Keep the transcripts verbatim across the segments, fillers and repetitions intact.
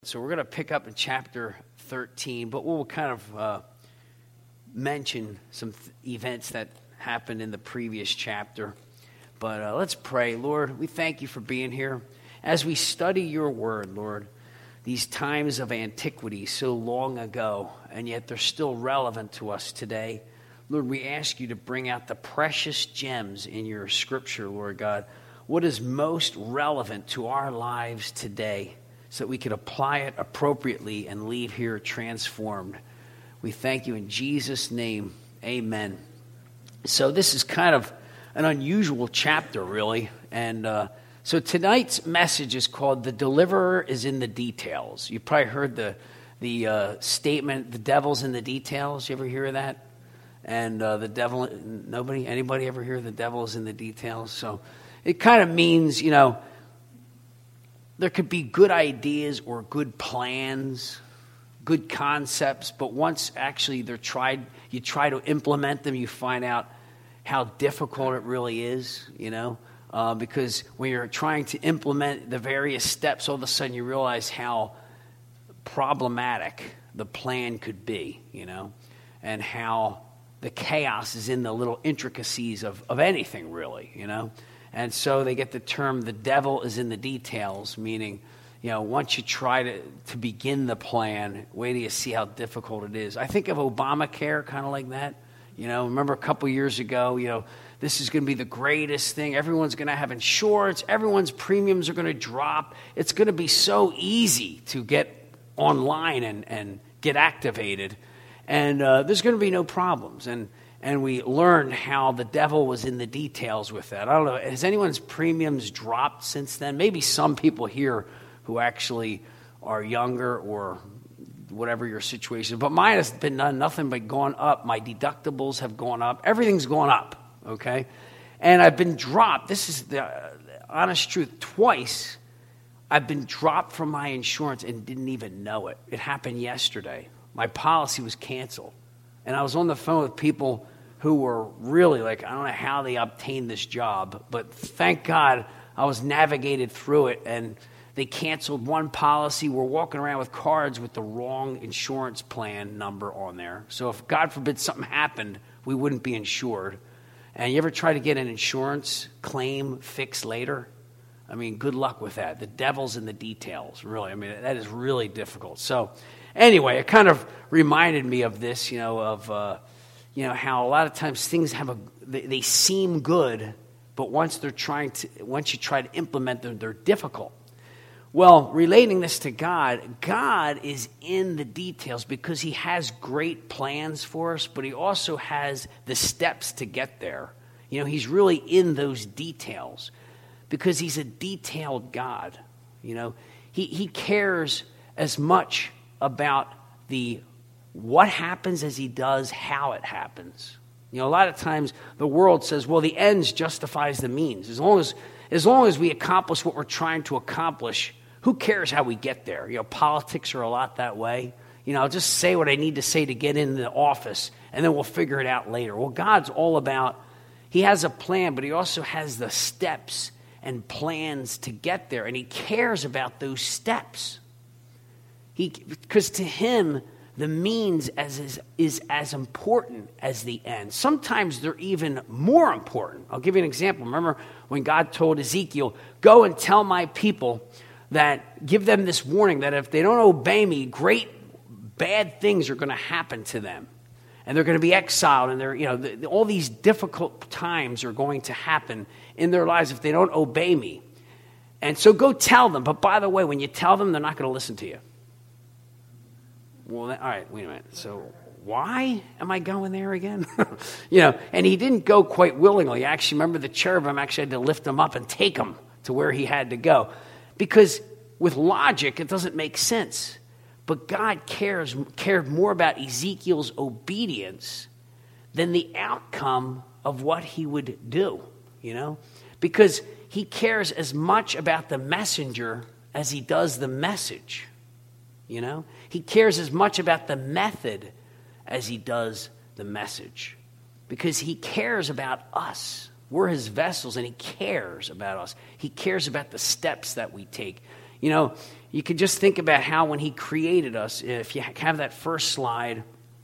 So we're going to pick up in chapter thirteen, but we'll kind of uh, mention some th- events that happened in the previous chapter. But uh, let's pray. Lord, we thank you for being here. As we study your word, Lord, these times of antiquity so long ago, and yet they're still relevant to us today. Lord, we ask you to bring out the precious gems in your scripture, Lord God. What is most relevant to our lives today, so that we could apply it appropriately and leave here transformed. We thank you in Jesus' name. Amen. So this is kind of an unusual chapter, really. And uh, so tonight's message is called "The Deliverer is in the Details." You probably heard the the uh, statement, "The devil's in the details." You ever hear that? And uh, the devil, nobody, anybody ever hear the devil is in the details? So it kind of means, you know, there could be good ideas or good plans, good concepts, but once actually they're tried, you try to implement them, you find out how difficult it really is, you know, uh, because when you're trying to implement the various steps, all of a sudden you realize how problematic the plan could be, you know, and how the chaos is in the little intricacies of, of anything, really, you know. And so they get the term, the devil is in the details, meaning, you know, once you try to, to begin the plan, wait till you see how difficult it is. I think of Obamacare kind of like that. You know, remember a couple years ago, you know, this is going to be the greatest thing. Everyone's going to have insurance. Everyone's premiums are going to drop. It's going to be so easy to get online and, and get activated. And uh, there's going to be no problems. And And we learned how the devil was in the details with that. I don't know, has anyone's premiums dropped since then? Maybe some people here who actually are younger or whatever your situation is. But mine has been done nothing but gone up. My deductibles have gone up. Everything's gone up, okay? And I've been dropped. This is the honest truth. Twice I've been dropped from my insurance and didn't even know it. It happened yesterday. My policy was canceled. And I was on the phone with people who were really like, I don't know how they obtained this job, but thank God I was navigated through it, and they canceled one policy. We're walking around with cards with the wrong insurance plan number on there. So if, God forbid, something happened, we wouldn't be insured. And you ever try to get an insurance claim fixed later? I mean, good luck with that. The devil's in the details, really. I mean, that is really difficult. So anyway, it kind of reminded me of this, you know, of, uh, you know, how a lot of times things have a, they, they seem good, but once they're trying to, once you try to implement them, they're difficult. Well, relating this to God, God is in the details because he has great plans for us, but he also has the steps to get there. You know, he's really in those details because he's a detailed God. You know, he, he cares as much about the what happens as he does how it happens. You know, a lot of times the world says, well, the ends justifies the means. As long as as long as we accomplish what we're trying to accomplish, who cares how we get there? You know, politics are a lot that way. You know, I'll just say what I need to say to get in the office, and then we'll figure it out later. Well, God's all about, he has a plan, but he also has the steps and plans to get there, and he cares about those steps. He, because to him, the means as is, is as important as the end. Sometimes they're even more important. I'll give you an example. Remember when God told Ezekiel, go and tell my people that, give them this warning that if they don't obey me, great bad things are going to happen to them. And they're going to be exiled, and they're, you know, the, all these difficult times are going to happen in their lives if they don't obey me. And so go tell them. But by the way, when you tell them, they're not going to listen to you. Well, all right, wait a minute. So why am I going there again? You know, and he didn't go quite willingly. Actually, remember the cherubim actually had to lift him up and take him to where he had to go. Because with logic, it doesn't make sense. But God cares cared more about Ezekiel's obedience than the outcome of what he would do, you know? Because he cares as much about the messenger as he does the message, you know? He cares as much about the method as he does the message. Because he cares about us. We're his vessels, and he cares about us. He cares about the steps that we take. You know, You could just think about how when he created us, if you have that first slide,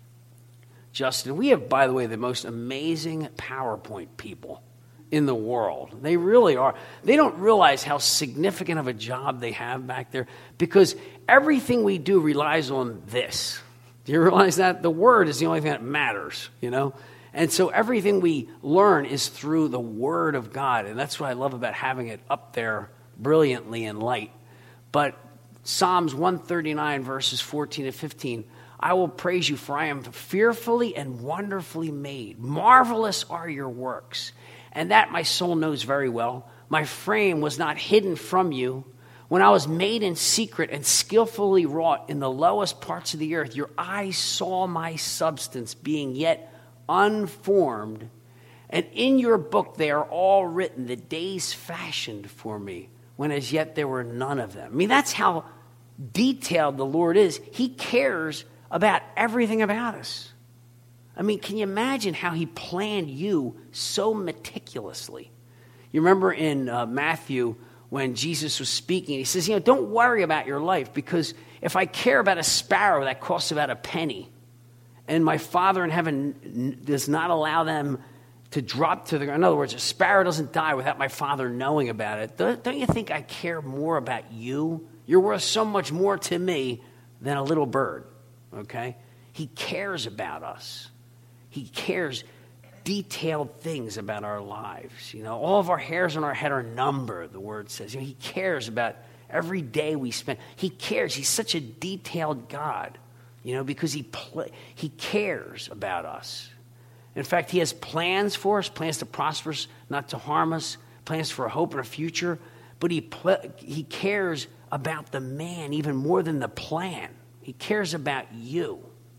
Justin, we have, by the way, the most amazing PowerPoint people in the world. They really are. They don't realize how significant of a job they have back there because everything we do relies on this. Do you realize that? The Word is the only thing that matters, you know? And so everything we learn is through the Word of God, and that's what I love about having it up there brilliantly in light. But Psalms one thirty-nine, verses fourteen and fifteen, I will praise you, for I am fearfully and wonderfully made. Marvelous are your works, and that my soul knows very well. My frame was not hidden from you. When I was made in secret and skillfully wrought in the lowest parts of the earth, your eyes saw my substance being yet unformed, and in your book they are all written, the days fashioned for me, when as yet there were none of them. I mean, that's how detailed the Lord is. He cares about everything about us. I mean, can you imagine how he planned you so meticulously? You remember in uh, Matthew when Jesus was speaking, he says, you know, don't worry about your life, because if I care about a sparrow that costs about a penny, and my Father in heaven n- does not allow them to drop to the ground. In other words, a sparrow doesn't die without my Father knowing about it. Don't, don't you think I care more about you? You're worth so much more to me than a little bird, okay? He cares about us. He cares detailed things about our lives. You know, all of our hairs on our head are numbered, the Word says. You know, he cares about every day we spend. He cares. He's such a detailed God, you know, because he pl- he cares about us. In fact, he has plans for us, plans to prosper us, not to harm us, plans for a hope and a future. But he pl- he cares about the man even more than the plan. He cares about you.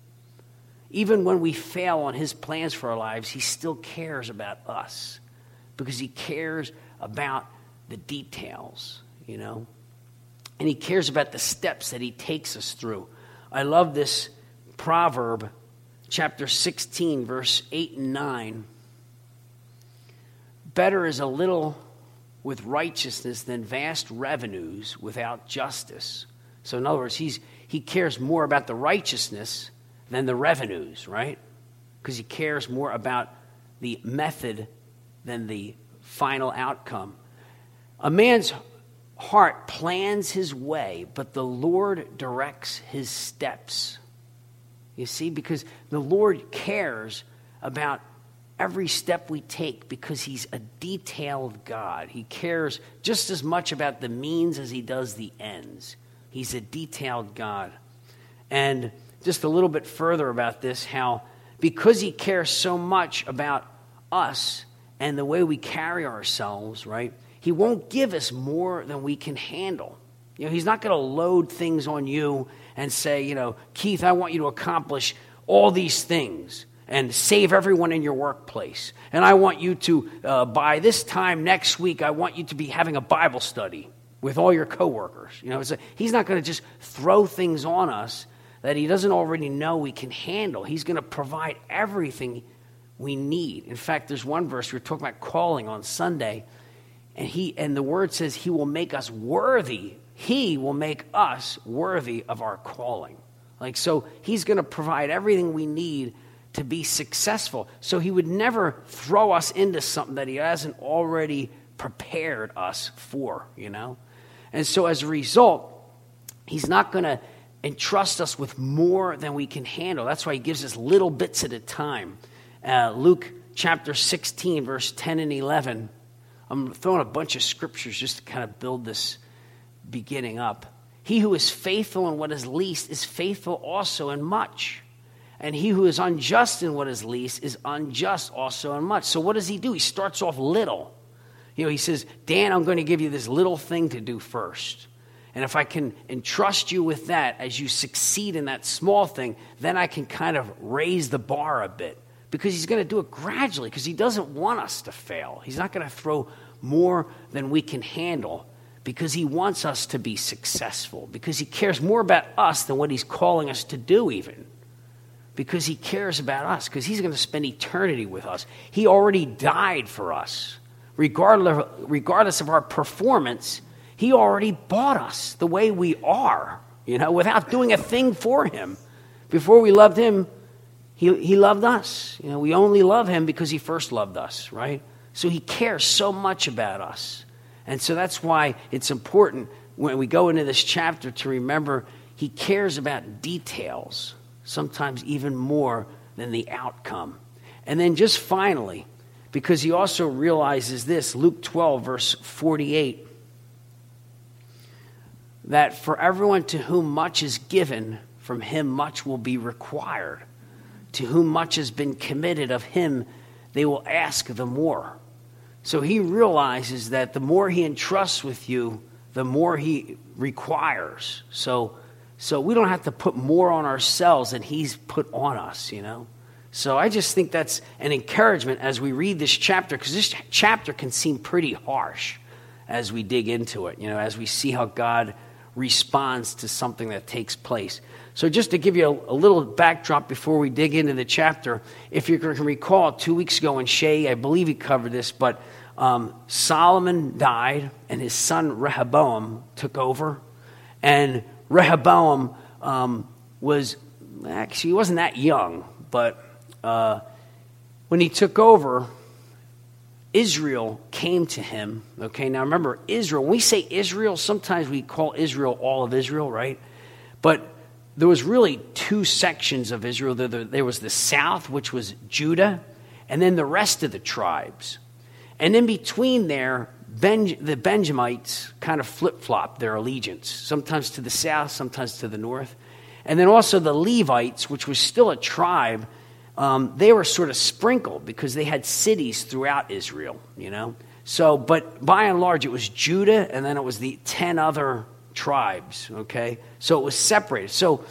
Even when we fail on his plans for our lives, he still cares about us because he cares about the details, you know. And he cares about the steps that he takes us through. I love this proverb, chapter sixteen, verse eight and nine. Better is a little with righteousness than vast revenues without justice. So in other words, he's he cares more about the righteousness than the revenues, right? Because he cares more about the method than the final outcome. A man's heart plans his way, but the Lord directs his steps. You see, because the Lord cares about every step we take because he's a detailed God. He cares just as much about the means as he does the ends. He's a detailed God. And just a little bit further about this, how because he cares so much about us and the way we carry ourselves, right, he won't give us more than we can handle. You know, he's not going to load things on you and say, you know, Keith, I want you to accomplish all these things and save everyone in your workplace. And I want you to, uh, by this time next week, I want you to be having a Bible study with all your coworkers. You know, it's a, he's not going to just throw things on us that he doesn't already know we can handle. He's going to provide everything we need. In fact, there's one verse, we were talking about calling on Sunday, and he and the word says he will make us worthy. He will make us worthy of our calling. Like, so he's going to provide everything we need to be successful. So he would never throw us into something that he hasn't already prepared us for, you know? And so as a result, he's not going to entrust us with more than we can handle. That's why he gives us little bits at a time. Uh, Luke chapter sixteen, verse ten and eleven. I'm throwing a bunch of scriptures just to kind of build this beginning up. He who is faithful in what is least is faithful also in much. And he who is unjust in what is least is unjust also in much. So what does he do? He starts off little. You know, he says, Dan, I'm going to give you this little thing to do first. And if I can entrust you with that as you succeed in that small thing, then I can kind of raise the bar a bit. Because he's going to do it gradually, because he doesn't want us to fail. He's not going to throw more than we can handle, because he wants us to be successful, because he cares more about us than what he's calling us to do even. Because he cares about us, because he's going to spend eternity with us. He already died for us. Regardless, regardless of our performance, he already bought us the way we are, you know, without doing a thing for him. Before we loved him, he, he loved us. You know, we only love him because he first loved us, right? So he cares so much about us. And so that's why it's important when we go into this chapter to remember he cares about details, sometimes even more than the outcome. And then just finally, because he also realizes this, Luke twelve, verse forty-eight, that for everyone to whom much is given, from him much will be required. To whom much has been committed, of him they will ask the more. So he realizes that the more he entrusts with you, the more he requires. So, so we don't have to put more on ourselves than he's put on us, you know. So I just think that's an encouragement as we read this chapter, because this chapter can seem pretty harsh as we dig into it, you know, as we see how God responds to something that takes place. So just to give you a, a little backdrop before we dig into the chapter, if you can recall, two weeks ago in Shay, I believe he covered this, but um, Solomon died and his son Rehoboam took over. And Rehoboam um, was, actually he wasn't that young, but uh, when he took over, Israel came to him. Okay, now remember, Israel, when we say Israel, sometimes we call Israel all of Israel, right? But there was really two sections of Israel. There, there, there was the south, which was Judah, and then the rest of the tribes. And in between there, ben, the Benjamites kind of flip-flopped their allegiance, sometimes to the south, sometimes to the north. And then also the Levites, which was still a tribe, um, they were sort of sprinkled because they had cities throughout Israel, you know. So, but by and large, it was Judah, and then it was the ten other tribes, okay? So it was separated. So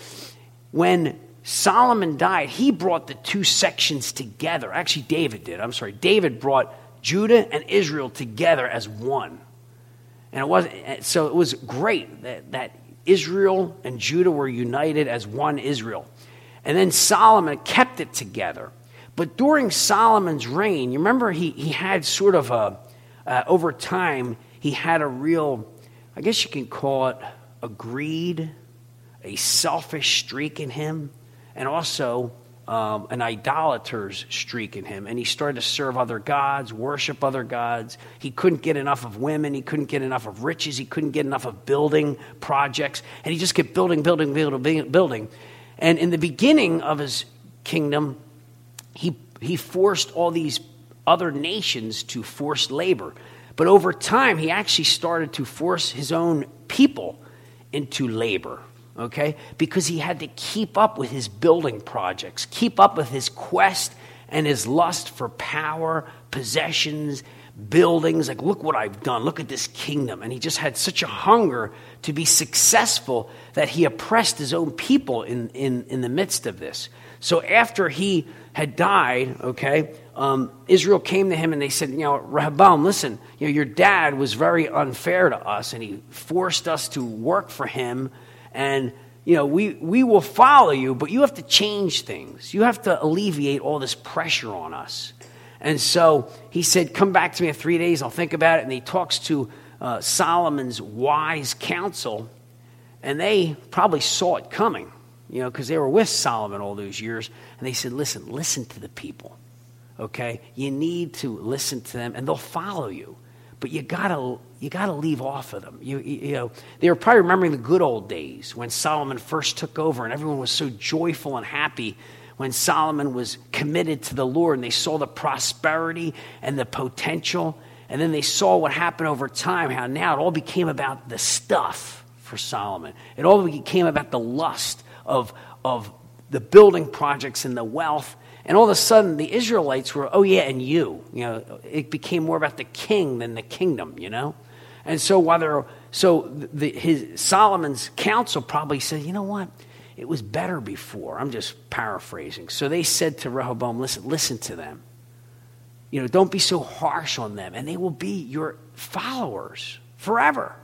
when Solomon died, he brought the two sections together. Actually, David did. I'm sorry. David brought Judah and Israel together as one. And it was so it was great that, that Israel and Judah were united as one Israel. And then Solomon kept it together. But during Solomon's reign, you remember he, he had sort of a, uh, over time, he had a real, I guess you can call it a greed, a selfish streak in him, and also um, an idolater's streak in him. And he started to serve other gods, worship other gods. He couldn't get enough of women. He couldn't get enough of riches. He couldn't get enough of building projects. And he just kept building, building, building, building. And in the beginning of his kingdom, he he forced all these other nations to forced labor. But over time, he actually started to force his own people into labor, okay? Because he had to keep up with his building projects, keep up with his quest and his lust for power, possessions, buildings. Like, look what I've done. Look at this kingdom. And he just had such a hunger to be successful that he oppressed his own people in, in, in the midst of this. So after he had died, okay, um, Israel came to him and they said, you know, Rehoboam, listen, you know, your dad was very unfair to us and he forced us to work for him. And, you know, we, we will follow you, but you have to change things. You have to alleviate all this pressure on us. And so he said, come back to me in three days, I'll think about it. And he talks to uh, Solomon's wise counsel, and they probably saw it coming, you know, because they were with Solomon all those years. And they said, listen, listen to the people, okay? You need to listen to them, and they'll follow you. But you gotta, you gotta leave off of them. You, you, you know, they were probably remembering the good old days when Solomon first took over, and everyone was so joyful and happy when Solomon was committed to the Lord, and they saw the prosperity and the potential, and then they saw what happened over time, how now it all became about the stuff for Solomon. It all became about the lust of, of the building projects and the wealth, and all of a sudden the Israelites were, oh yeah, and you. You know, it became more about the king than the kingdom, you know? And so while they're, so the, his Solomon's counsel probably said, you know what? It was better before. I'm just paraphrasing. So they said to Rehoboam, listen, listen to them. You know, don't be so harsh on them, and they will be your followers forever.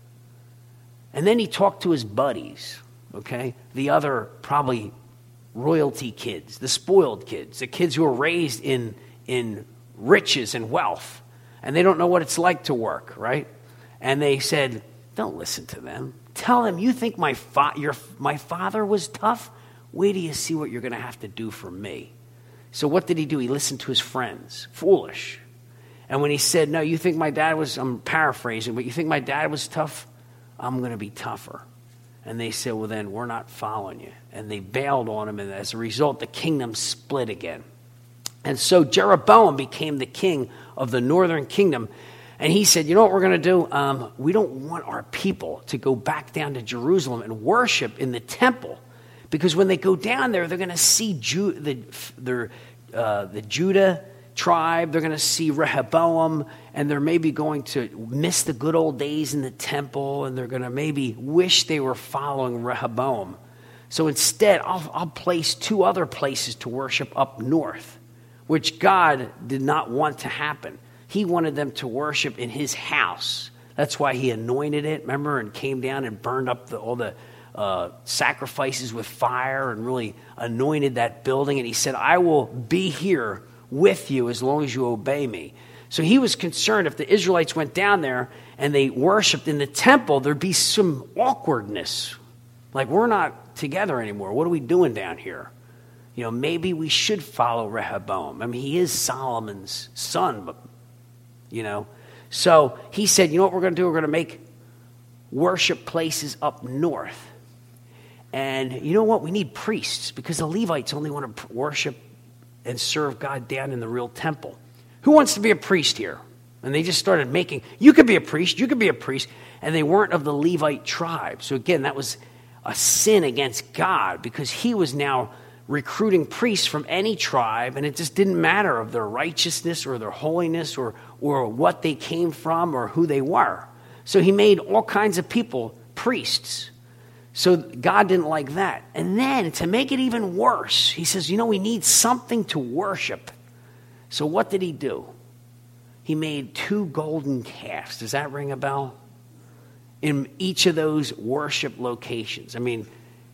And then he talked to his buddies, okay? The other probably royalty kids, the spoiled kids, the kids who are raised in, in riches and wealth, and they don't know what it's like to work, right? And they said, Don't listen to them. Tell them, you think my, fa- your, my father was tough? Wait till you see what you're going to have to do for me. So what did he do? He listened to his friends. Foolish. And when he said, no, you think my dad was, I'm paraphrasing, but you think my dad was tough? I'm going to be tougher. And they said, well, then we're not following you. And they bailed on him, and as a result, the kingdom split again. And so Jeroboam became the king of the northern kingdom. And he said, you know what we're going to do? Um, we don't want our people to go back down to Jerusalem and worship in the temple. Because when they go down there, they're going to see Ju- the, the, uh, the Judah tribe. They're going to see Rehoboam. And they're maybe going to miss the good old days in the temple. And they're going to maybe wish they were following Rehoboam. So instead, I'll, I'll place two other places to worship up north, which God did not want to happen. He wanted them to worship in his house. That's why he anointed it, remember, and came down and burned up the, all the uh, sacrifices with fire and really anointed that building. And he said, I will be here with you as long as you obey me. So he was concerned if the Israelites went down there and they worshiped in the temple, there'd be some awkwardness. Like, we're not together anymore. What are we doing down here? You know, maybe we should follow Rehoboam. I mean, he is Solomon's son, but you know. So he said, you know what we're going to do? We're going to make worship places up north. And you know what? We need priests because the Levites only want to worship and serve God down in the real temple. Who wants to be a priest here? And they just started making, you could be a priest, you could be a priest. And they weren't of the Levite tribe. So again, that was a sin against God because he was now recruiting priests from any tribe, and it just didn't matter of their righteousness or their holiness or, or what they came from or who they were. So he made all kinds of people priests. So God didn't like that. And then to make it even worse, he says, you know, we need something to worship. So what did he do? He made two golden calves. Does that ring a bell? In each of those worship locations. I mean,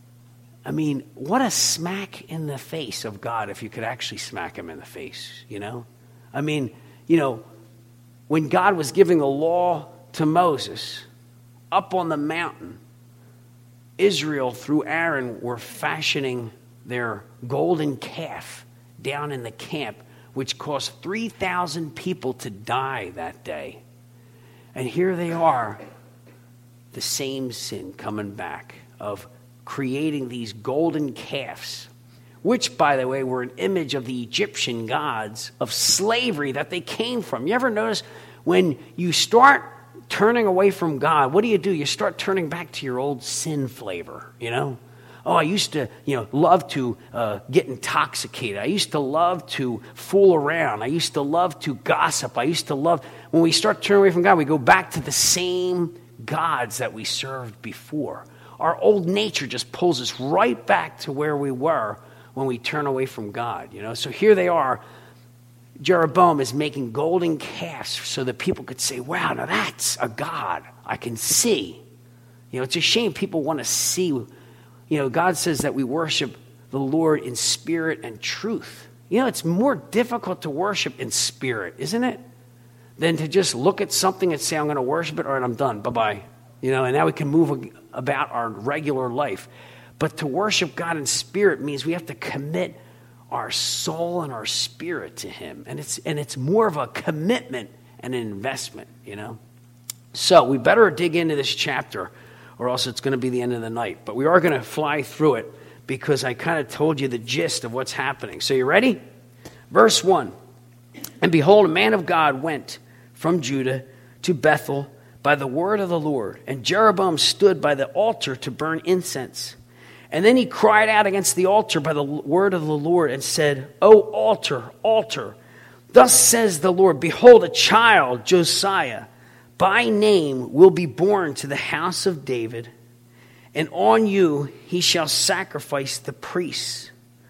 I mean, what a smack in the face of God if you could actually smack him in the face, you know? I mean, you know, when God was giving the law to Moses up on the mountain, Israel, through Aaron, were fashioning their golden calf down in the camp, which caused three thousand people to die that day. And here they are, the same sin coming back of creating these golden calves, which, by the way, were an image of the Egyptian gods of slavery that they came from. You ever notice when you start turning away from God, what do you do? You start turning back to your old sin flavor, you know? Oh, I used to, you know, love to uh, get intoxicated. I used to love to fool around. I used to love to gossip. I used to love, when we start turning away from God, we go back to the same gods that we served before. Our old nature just pulls us right back to where we were when we turn away from God, you know. So here they are. Jeroboam is making golden calves so that people could say, wow, now that's a God I can see. You know, it's a shame people want to see. You know, God says that we worship the Lord in spirit and truth. You know, it's more difficult to worship in spirit, isn't it? Than to just look at something and say, I'm going to worship it, all right, I'm done, bye-bye. You know, and now we can move about our regular life. But to worship God in spirit means we have to commit our soul and our spirit to him. And it's and it's more of a commitment and an investment, you know. So we better dig into this chapter or else it's going to be the end of the night. But we are going to fly through it because I kind of told you the gist of what's happening. So you ready? Verse one. And behold, a man of God went from Judah to Bethel by the word of the Lord. And Jeroboam stood by the altar to burn incense. And then he cried out against the altar by the word of the Lord and said, O altar, altar, thus says the Lord, behold, a child, Josiah, by name will be born to the house of David, and on you he shall sacrifice the priests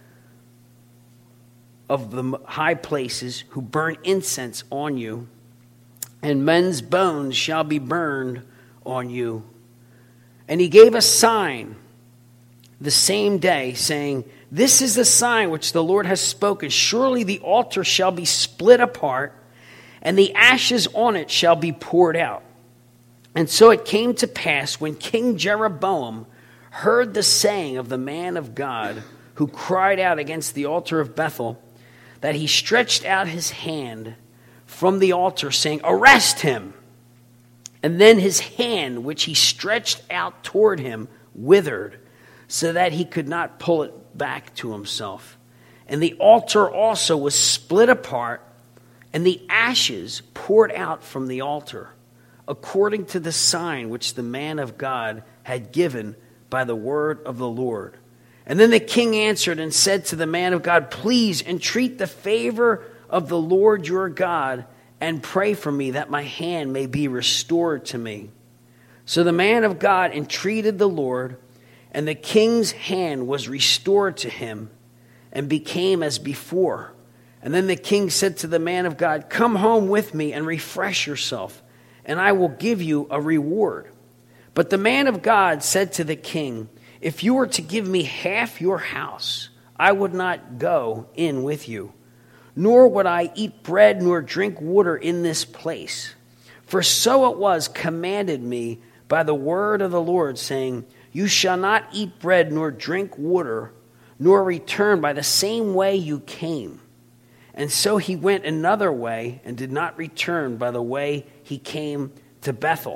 of the high places who burn incense on you, and men's bones shall be burned on you. And he gave a sign the same day, saying, this is the sign which the Lord has spoken. Surely the altar shall be split apart, and the ashes on it shall be poured out. And so it came to pass when King Jeroboam heard the saying of the man of God who cried out against the altar of Bethel, that he stretched out his hand from the altar, saying, "Arrest him." And then his hand, which he stretched out toward him, withered, so that he could not pull it back to himself. And the altar also was split apart, and the ashes poured out from the altar, according to the sign which the man of God had given by the word of the Lord. And then the king answered and said to the man of God, "Please entreat the favor of the Lord your God, and pray for me that my hand may be restored to me." So the man of God entreated the Lord, and the king's hand was restored to him and became as before. And then the king said to the man of God, "Come home with me and refresh yourself, and I will give you a reward." But the man of God said to the king, "If you were to give me half your house, I would not go in with you, nor would I eat bread nor drink water in this place. For so it was commanded me by the word of the Lord, saying, You shall not eat bread nor drink water, nor return by the same way you came." And so he went another way and did not return by the way he came to Bethel.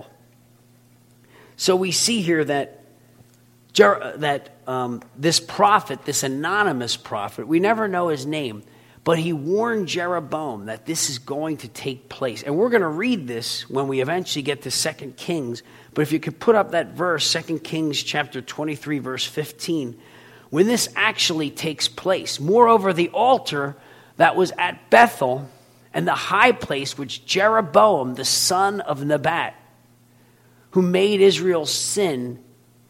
So we see here that Jer- that um, this prophet, this anonymous prophet, we never know his name, but he warned Jeroboam that this is going to take place. And we're going to read this when we eventually get to Second Kings. But if you could put up that verse, Second Kings chapter twenty-three, verse fifteen, when this actually takes place. Moreover, the altar that was at Bethel and the high place which Jeroboam, the son of Nebat, who made Israel sin,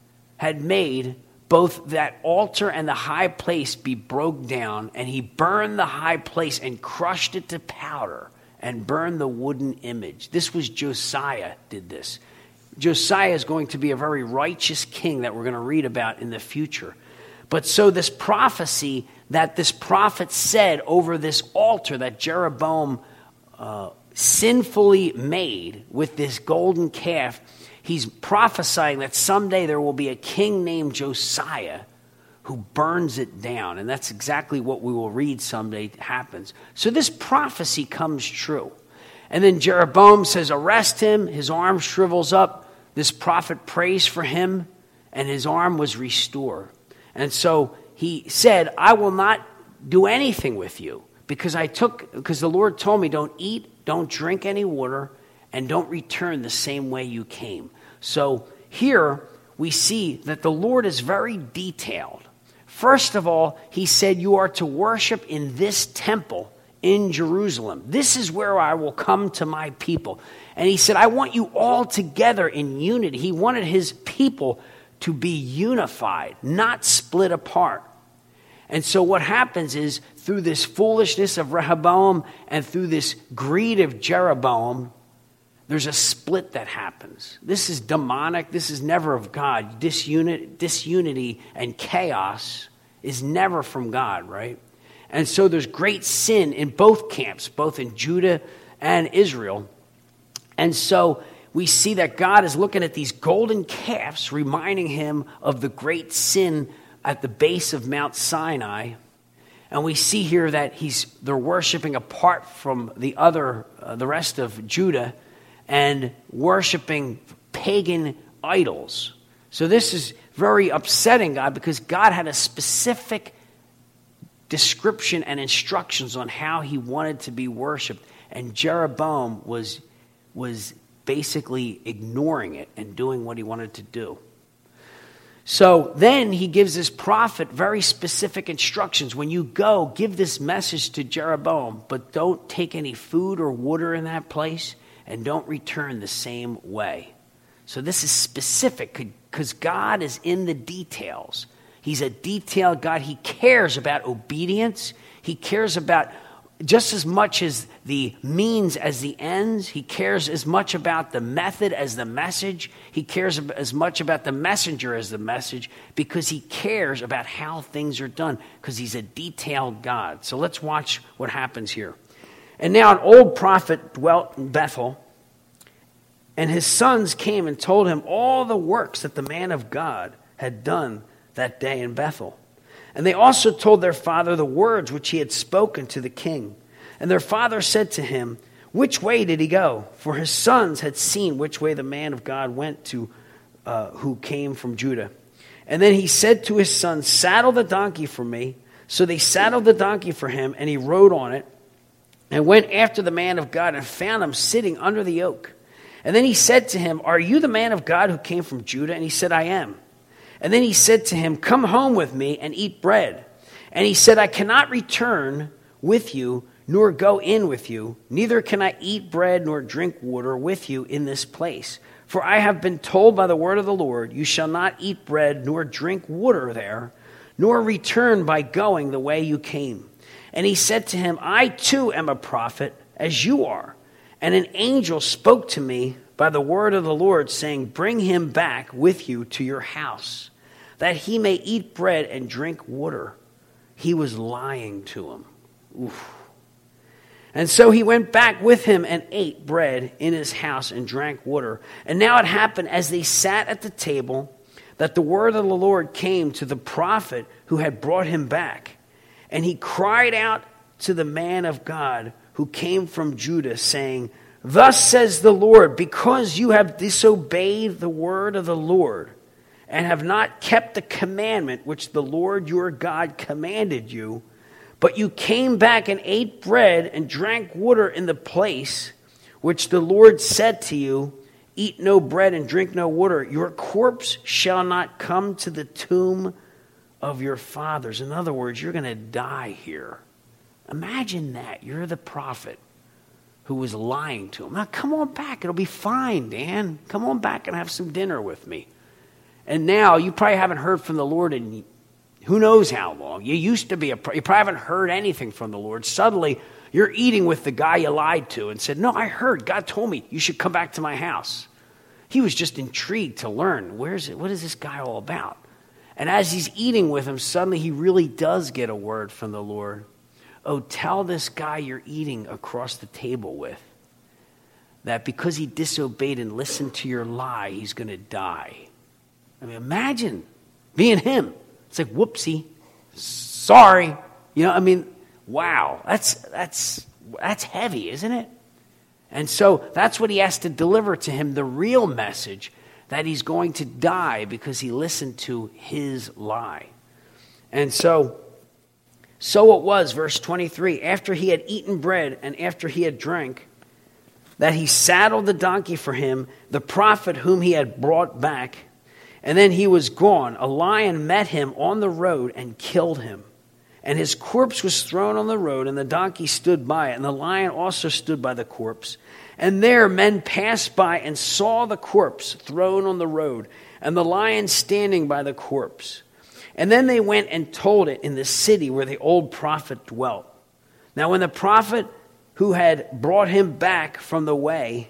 had made, both that altar and the high place be broke down, and he burned the high place and crushed it to powder and burned the wooden image. This was Josiah did this. Josiah is going to be a very righteous king that we're going to read about in the future. But so this prophecy that this prophet said over this altar that Jeroboam uh, sinfully made with this golden calf, he's prophesying that someday there will be a king named Josiah who burns it down. And that's exactly what we will read someday happens. So this prophecy comes true. And then Jeroboam says, "Arrest him." His arm shrivels up. This prophet prays for him, and his arm was restored. And so he said, "I will not do anything with you because I took, because the Lord told me, don't eat, don't drink any water, and don't return the same way you came." So here we see that the Lord is very detailed. First of all, he said, "You are to worship in this temple in Jerusalem. This is where I will come to my people." And he said, "I want you all together in unity." He wanted his people to be unified, not split apart. And so what happens is, through this foolishness of Rehoboam and through this greed of Jeroboam, there's a split that happens. This is demonic. This is never of God. Disunity, disunity and chaos is never from God, right? And so there's great sin in both camps, both in Judah and Israel. And so we see that God is looking at these golden calves, reminding him of the great sin at the base of Mount Sinai. And we see here that he's they're worshiping apart from the other, uh, the rest of Judah, and worshiping pagan idols. So this is very upsetting God, because God had a specific description and instructions on how he wanted to be worshipped. And Jeroboam was, was basically ignoring it and doing what he wanted to do. So then he gives this prophet very specific instructions. When you go, give this message to Jeroboam, but don't take any food or water in that place, and don't return the same way. So this is specific because God is in the details. He's a detailed God. He cares about obedience. He cares about just as much as the means as the ends. He cares as much about the method as the message. He cares as much about the messenger as the message, because he cares about how things are done, because he's a detailed God. So let's watch what happens here. And now an old prophet dwelt in Bethel, And his sons came and told him all the works that the man of God had done that day in Bethel. And they also told their father the words which he had spoken to the king. And their father said to him, which way did he go? For his sons had seen which way the man of God went to, uh, who came from Judah. And then he said to his sons, saddle the donkey for me. So they saddled the donkey for him, and he rode on it, and went after the man of God, and found him sitting under the yoke. And then he said to him, are you the man of God who came from Judah? And he said, I am. And then he said to him, come home with me and eat bread. And he said, I cannot return with you, nor go in with you, neither can I eat bread nor drink water with you in this place. For I have been told by the word of the Lord, you shall not eat bread nor drink water there, nor return by going the way you came. And he said to him, I too am a prophet, as you are. And an angel spoke to me by the word of the Lord, saying, bring him back with you to your house, that he may eat bread and drink water. He was lying to him. Oof. And so he went back with him and ate bread in his house and drank water. And now it happened as they sat at the table that the word of the Lord came to the prophet who had brought him back. And he cried out to the man of God who came from Judah, saying, thus says the Lord, because you have disobeyed the word of the Lord, and have not kept the commandment which the Lord your God commanded you, but you came back and ate bread and drank water in the place which the Lord said to you, eat no bread and drink no water, your corpse shall not come to the tomb of your fathers. In other words, you're going to die here. Imagine that. You're the prophet who was lying to him. Now, come on back. It'll be fine, Dan. Come on back and have some dinner with me. And now you probably haven't heard from the Lord in who knows how long. You used to be a, you probably haven't heard anything from the Lord. Suddenly, you're eating with the guy you lied to and said, no, I heard. God told me you should come back to my house. He was just intrigued to learn, where's it? What is this guy all about? And as he's eating with him, suddenly he really does get a word from the Lord. Oh, tell this guy you're eating across the table with that because he disobeyed and listened to your lie, he's going to die. I mean, imagine being him. It's like, whoopsie, sorry. You know, I mean, wow, that's that's that's heavy, isn't it? And so that's what he has to deliver to him, the real message that he's going to die because he listened to his lie. And so, so it was, verse twenty-three, after he had eaten bread and after he had drank, that he saddled the donkey for him, the prophet whom he had brought back, and then he was gone. A lion met him on the road and killed him. And his corpse was thrown on the road, and the donkey stood by it, and the lion also stood by the corpse. And there men passed by and saw the corpse thrown on the road, and the lion standing by the corpse. And then they went and told it in the city where the old prophet dwelt. Now when the prophet who had brought him back from the way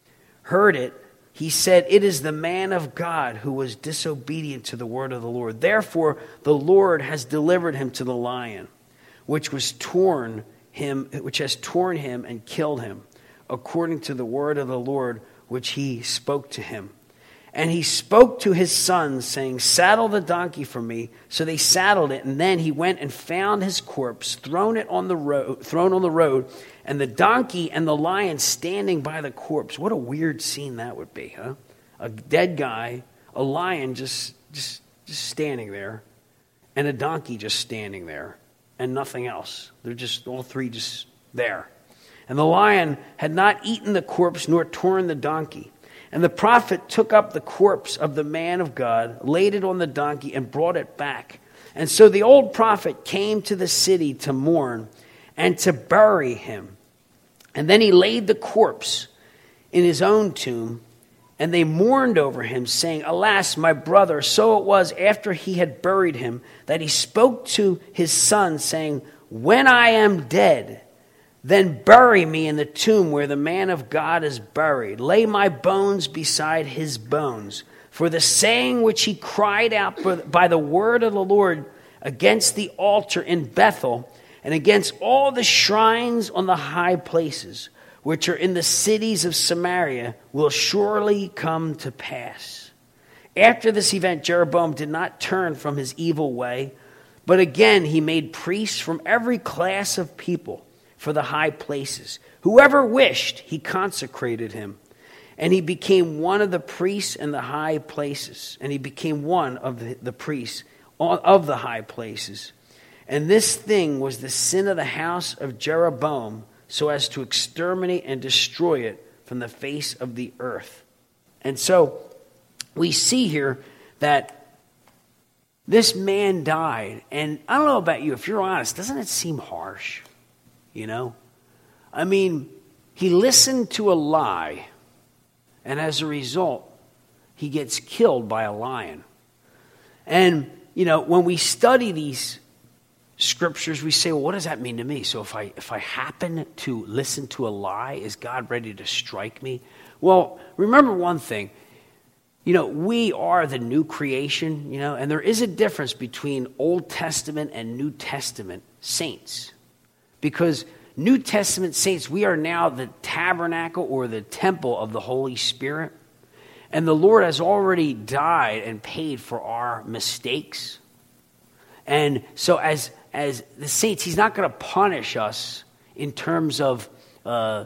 heard it, he said, it is the man of God who was disobedient to the word of the Lord. Therefore, the Lord has delivered him to the lion, which was torn him, which has torn him and killed him, according to the word of the Lord, which he spoke to him. And he spoke to his sons, saying, saddle the donkey for me. So they saddled it, and then he went and found his corpse, thrown it on the road, thrown on the road, and the donkey and the lion standing by the corpse. What a weird scene that would be, huh? A dead guy, a lion just, just, just standing there, and a donkey just standing there, and nothing else. They're just all three just there. And the lion had not eaten the corpse nor torn the donkey. And the prophet took up the corpse of the man of God, laid it on the donkey, and brought it back. And so the old prophet came to the city to mourn and to bury him. And then he laid the corpse in his own tomb, and they mourned over him, saying, alas, my brother. So it was after he had buried him that he spoke to his son, saying, when I am dead, then bury me in the tomb where the man of God is buried. Lay my bones beside his bones. For the saying which he cried out by the word of the Lord against the altar in Bethel and against all the shrines on the high places, which are in the cities of Samaria will surely come to pass. After this event, Jeroboam did not turn from his evil way, but again he made priests from every class of people for the high places. Whoever wished, he consecrated him. And he became one of the priests in the high places. And he became one of the, the priests of the high places. And this thing was the sin of the house of Jeroboam, so as to exterminate and destroy it from the face of the earth. And so we see here that this man died. And I don't know about you, if you're honest, doesn't it seem harsh? You know? I mean, he listened to a lie. And as a result, he gets killed by a lion. And, you know, when we study these scriptures, we say, well, what does that mean to me? So if I if I happen to listen to a lie, is God ready to strike me? Well, remember one thing. You know, we are the new creation, you know, and there is a difference between Old Testament and New Testament saints. Because New Testament saints, we are now the tabernacle or the temple of the Holy Spirit. And the Lord has already died and paid for our mistakes. And so as, as the saints, he's not going to punish us in terms of uh,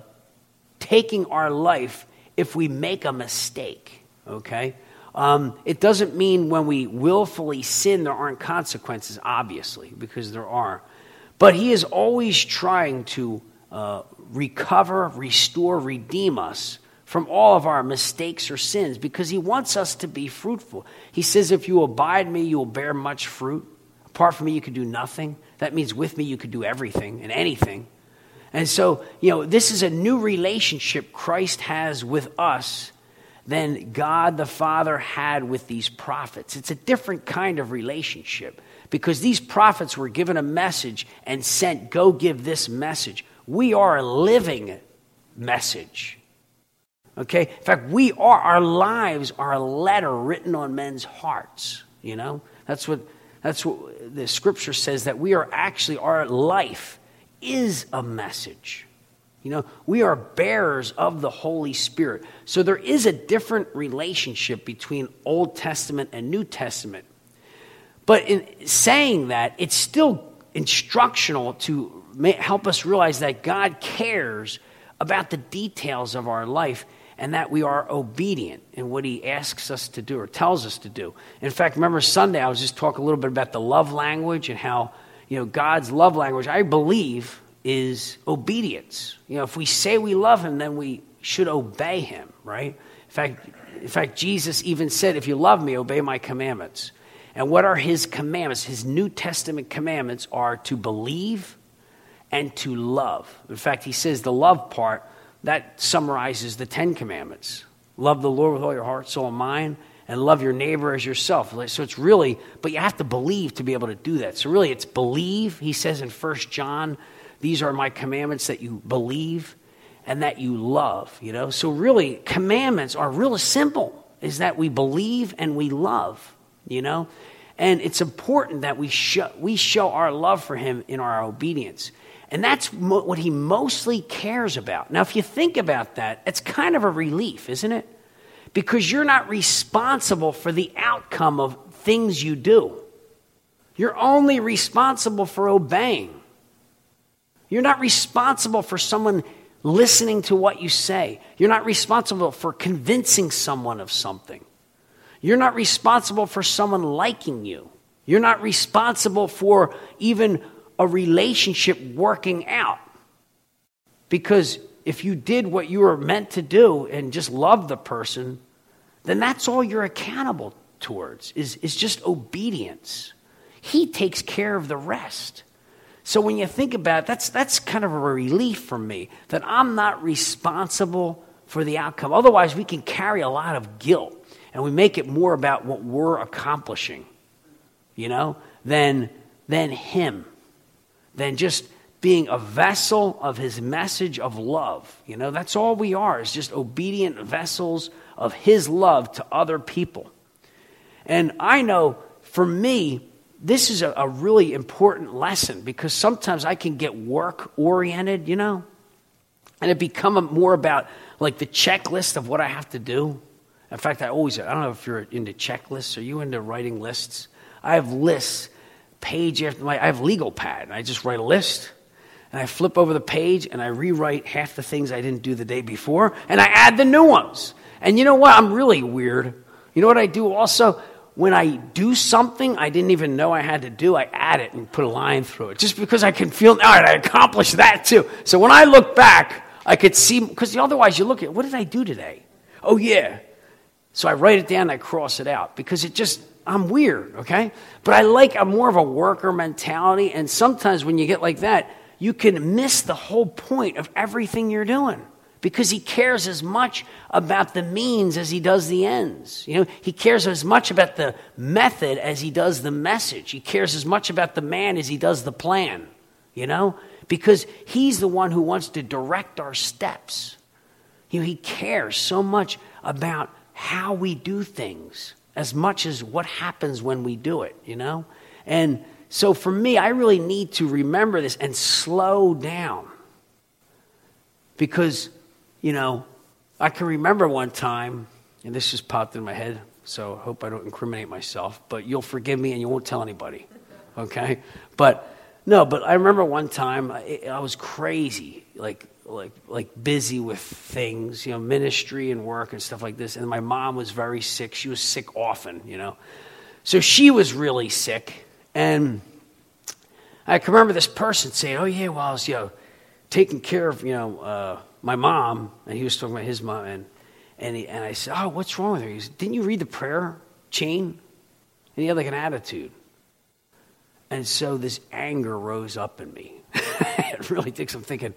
taking our life if we make a mistake, okay? Um, it doesn't mean when we willfully sin there aren't consequences, obviously, because there are. But he is always trying to uh, recover, restore, redeem us from all of our mistakes or sins because he wants us to be fruitful. He says, if you abide me, you will bear much fruit. Apart from me, you can do nothing. That means with me, you could do everything and anything. And so, you know, this is a new relationship Christ has with us than God the Father had with these prophets. It's a different kind of relationship. Because these prophets were given a message and sent, go give this message. We are a living message. Okay? In fact, we are, our lives are a letter written on men's hearts. You know? That's what, that's what the scripture says, that we are actually, our life is a message. You know? We are bearers of the Holy Spirit. So there is a different relationship between Old Testament and New Testament. But in saying that, it's still instructional to help us realize that God cares about the details of our life and that we are obedient in what he asks us to do or tells us to do. In fact, remember Sunday, I was just talking a little bit about the love language and how, you know, God's love language, I believe, is obedience. You know, if we say we love him, then we should obey him, right? In fact, in fact, Jesus even said, if you love me, obey my commandments. And what are his commandments? His New Testament commandments are to believe and to love. In fact, he says the love part, that summarizes the Ten Commandments. Love the Lord with all your heart, soul, and mind, and love your neighbor as yourself. So it's really, but you have to believe to be able to do that. So really it's believe. He says in First John, these are my commandments, that you believe and that you love, you know. So really commandments are really simple, is that we believe and we love. You know, and it's important that we show we show our love for him in our obedience, and that's mo- what he mostly cares about. Now, if you think about that, it's kind of a relief, isn't it? Because you're not responsible for the outcome of things you do. You're only responsible for obeying. You're not responsible for someone listening to what you say. You're not responsible for convincing someone of something. You're not responsible for someone liking you. You're not responsible for even a relationship working out. Because if you did what you were meant to do and just love the person, then that's all you're accountable towards, is, is just obedience. He takes care of the rest. So when you think about it, that's, that's kind of a relief for me, that I'm not responsible for the outcome. Otherwise, we can carry a lot of guilt. And we make it more about what we're accomplishing, you know, than, than him, than just being a vessel of his message of love. You know, that's all we are, is just obedient vessels of his love to other people. And I know for me, this is a, a really important lesson because sometimes I can get work-oriented, you know. And it become more about like the checklist of what I have to do. In fact, I always, I don't know if you're into checklists. Are you into writing lists? I have lists, page after my, I have legal pad. And I just write a list, and I flip over the page, and I rewrite half the things I didn't do the day before, and I add the new ones. And you know what? I'm really weird. You know what I do also? When I do something I didn't even know I had to do, I add it and put a line through it, just because I can feel, all right, I accomplished that too. So when I look back, I could see, because otherwise you look at, what did I do today? Oh, yeah. So I write it down and I cross it out, because it just, I'm weird, okay? But I like, I'm more of a worker mentality, and sometimes when you get like that, you can miss the whole point of everything you're doing, because he cares as much about the means as he does the ends. You know, he cares as much about the method as he does the message. He cares as much about the man as he does the plan, you know, because he's the one who wants to direct our steps. You know, he cares so much about how we do things as much as what happens when we do it, you know? And so for me, I really need to remember this and slow down, because, you know, I can remember one time, and this just popped in my head, so I hope I don't incriminate myself, but you'll forgive me and you won't tell anybody, okay? But, no, but I remember one time, I, I was crazy, like, like, like busy with things, you know, ministry and work and stuff like this, and my mom was very sick. She was sick often, you know. So she was really sick, and I can remember this person saying, oh, yeah, well, I was, you know, taking care of, you know, uh, my mom, and he was talking about his mom, and and, he, and I said, oh, what's wrong with her? He said, didn't you read the prayer chain? And he had like an attitude. And so this anger rose up in me. It really takes, I'm thinking,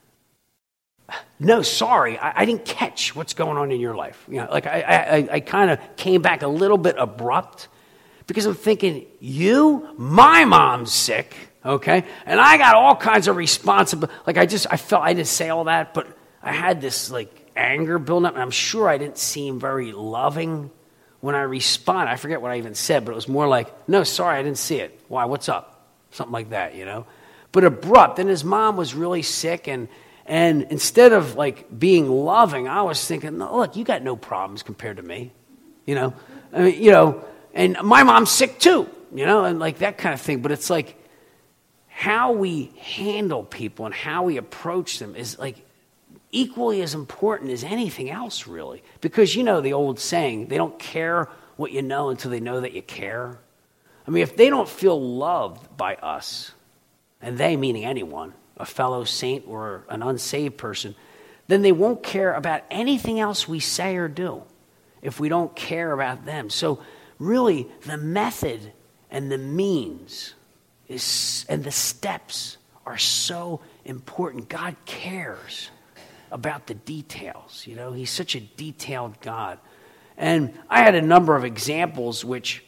no, sorry, I, I didn't catch what's going on in your life. You know, like I, I, I kind of came back a little bit abrupt, because I'm thinking, you, my mom's sick, okay, and I got all kinds of responsibility. Like I just, I felt I didn't say all that, but I had this like anger building up, and I'm sure I didn't seem very loving when I responded. I forget what I even said, but it was more like, no, sorry, I didn't see it. Why? What's up? Something like that, you know. But abrupt. And his mom was really sick, and. And instead of like being loving, I was thinking, no, look, you got no problems compared to me, you know. I mean, you know, and my mom's sick too, you know, and like that kind of thing. But it's like how we handle people and how we approach them is like equally as important as anything else, really. Because you know the old saying, they don't care what you know until they know that you care. I mean, if they don't feel loved by us, and they meaning anyone, a fellow saint or an unsaved person, then they won't care about anything else we say or do if we don't care about them. So really, the method and the means is, and the steps are so important. God cares about the details. You know, he's such a detailed God. And I had a number of examples which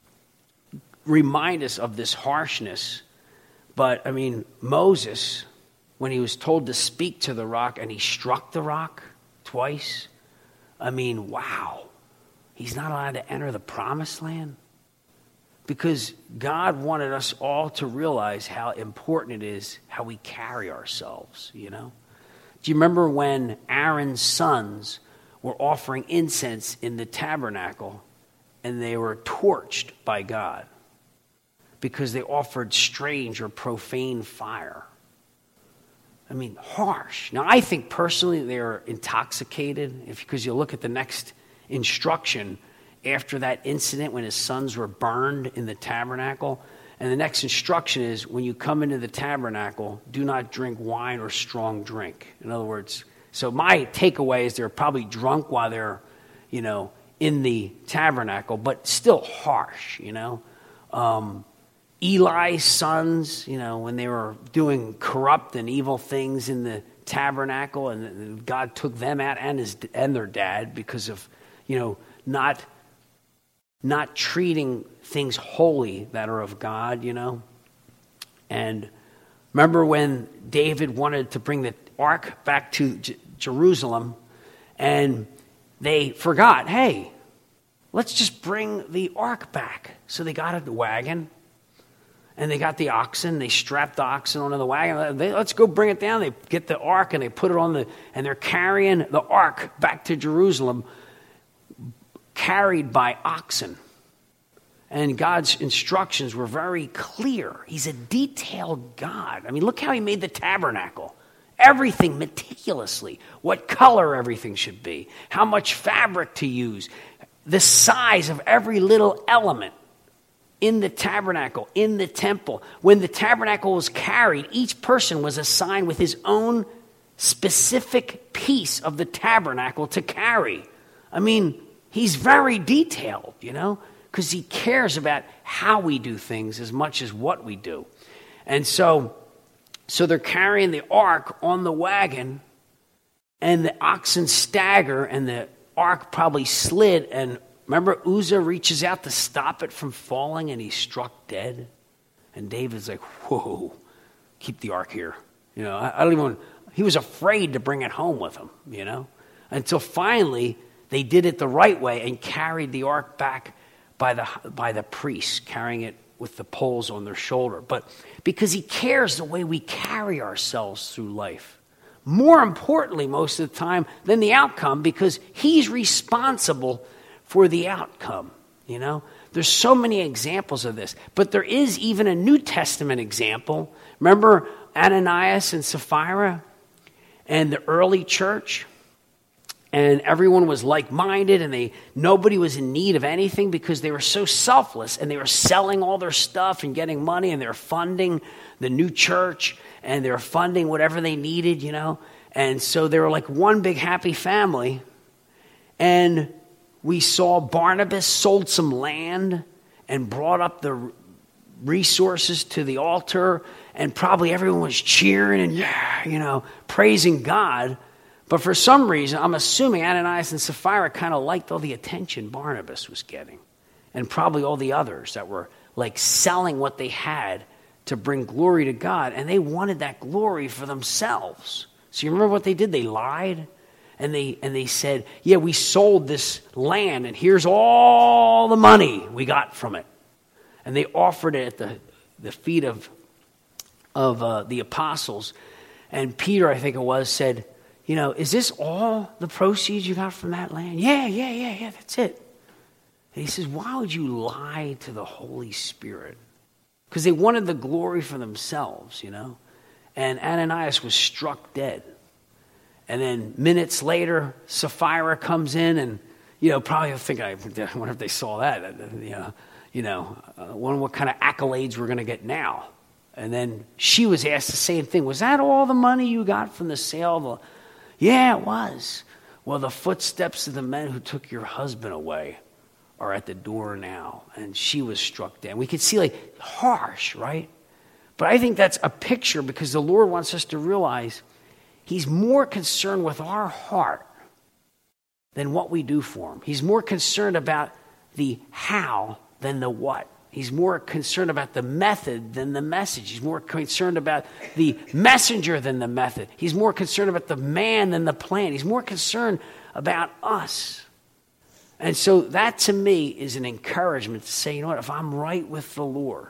remind us of this harshness. But, I mean, Moses, when he was told to speak to the rock and he struck the rock twice, I mean, wow. He's not allowed to enter the promised land? Because God wanted us all to realize how important it is how we carry ourselves, you know? Do you remember when Aaron's sons were offering incense in the tabernacle and they were torched by God? Because they offered strange or profane fire. I mean, harsh. Now, I think personally they are intoxicated, if, because you look at the next instruction after that incident when his sons were burned in the tabernacle. And the next instruction is, when you come into the tabernacle, do not drink wine or strong drink. In other words, so my takeaway is they're probably drunk while they're, you know, in the tabernacle, but still harsh, you know. Um, Eli's sons, you know, when they were doing corrupt and evil things in the tabernacle, and God took them out and his and their dad because of, you know, not not treating things holy that are of God, you know. And remember when David wanted to bring the ark back to J- Jerusalem, and they forgot, hey, let's just bring the ark back. So they got a wagon. And they got the oxen. They strapped the oxen onto the wagon. They, let's go bring it down. They get the ark and they put it on the, and they're carrying the ark back to Jerusalem, carried by oxen. And God's instructions were very clear. He's a detailed God. I mean, look how he made the tabernacle. Everything meticulously. What color everything should be. How much fabric to use. The size of every little element in the tabernacle, in the temple. When the tabernacle was carried, each person was assigned with his own specific piece of the tabernacle to carry. I mean, he's very detailed, you know, because he cares about how we do things as much as what we do. And so, so they're carrying the ark on the wagon, and the oxen stagger, and the ark probably slid, and remember, Uzzah reaches out to stop it from falling, and he's struck dead. And David's like, whoa, keep the ark here. You know, I, I don't even, he was afraid to bring it home with him, you know, until finally they did it the right way and carried the ark back by the, by the priests, carrying it with the poles on their shoulder. But because he cares the way we carry ourselves through life. More importantly, most of the time, than the outcome, because he's responsible for the outcome, you know? There's so many examples of this. But there is even a New Testament example. Remember Ananias and Sapphira and the early church? And everyone was like-minded, and they nobody was in need of anything because they were so selfless, and they were selling all their stuff and getting money, and they were funding the new church, and they were funding whatever they needed, you know? And so they were like one big happy family. And we saw Barnabas sold some land and brought up the resources to the altar, and probably everyone was cheering and, yeah, you know, praising God. But for some reason, I'm assuming Ananias and Sapphira kind of liked all the attention Barnabas was getting, and probably all the others that were like selling what they had to bring glory to God, and they wanted that glory for themselves. So you remember what they did? They lied. And they and they said, yeah, we sold this land, and here's all the money we got from it. And they offered it at the, the feet of, of uh, the apostles. And Peter, I think it was, said, you know, is this all the proceeds you got from that land? Yeah, yeah, yeah, yeah, that's it. And he says, why would you lie to the Holy Spirit? Because they wanted the glory for themselves, you know. And Ananias was struck dead. And then minutes later, Sapphira comes in, and, you know, probably think, I wonder if they saw that, you know, you know, uh, wonder what kind of accolades we're going to get now. And then she was asked the same thing. Was that all the money you got from the sale? Of the... Yeah, it was. Well, the footsteps of the men who took your husband away are at the door now. And she was struck dead. We could see, like, harsh, right? But I think that's a picture, because the Lord wants us to realize he's more concerned with our heart than what we do for him. He's more concerned about the how than the what. He's more concerned about the method than the message. He's more concerned about the messenger than the method. He's more concerned about the man than the plan. He's more concerned about us. And so that, to me, is an encouragement to say, you know what, if I'm right with the Lord,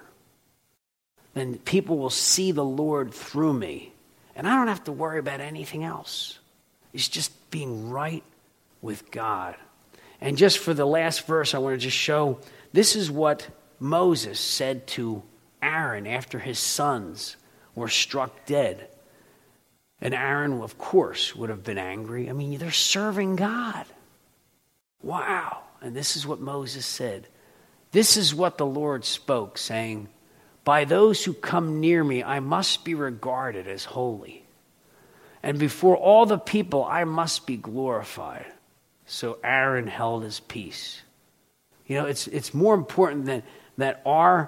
then people will see the Lord through me. And I don't have to worry about anything else. It's just being right with God. And just for the last verse, I want to just show, this is what Moses said to Aaron after his sons were struck dead. And Aaron, of course, would have been angry. I mean, they're serving God. Wow. And this is what Moses said. This is what the Lord spoke, saying, by those who come near me, I must be regarded as holy. And before all the people, I must be glorified. So Aaron held his peace. You know, it's it's more important than that our,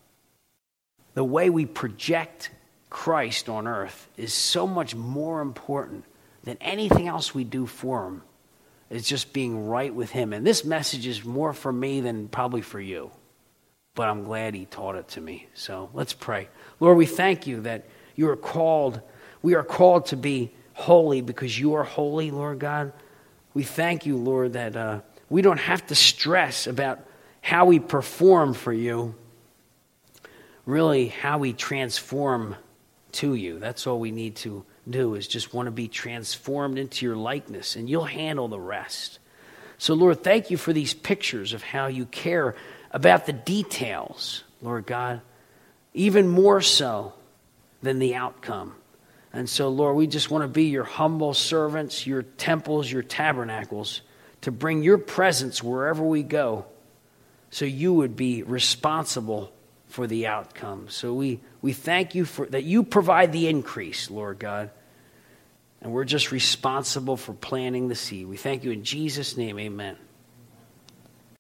the way we project Christ on earth is so much more important than anything else we do for him. It's just being right with him. And this message is more for me than probably for you. But I'm glad he taught it to me. So let's pray. Lord, we thank you that you are called, we are called to be holy because you are holy, Lord God. We thank you, Lord, that uh, we don't have to stress about how we perform for you. really how we transform to you. That's all we need to do, is just want to be transformed into your likeness, and you'll handle the rest. So, Lord, thank you for these pictures of how you care about the details, Lord God, even more so than the outcome. And so, Lord, we just want to be your humble servants, your temples, your tabernacles, to bring your presence wherever we go, so you would be responsible for the outcome. So we, we thank you for that you provide the increase, Lord God, and we're just responsible for planting the seed. We thank you in Jesus' name, amen.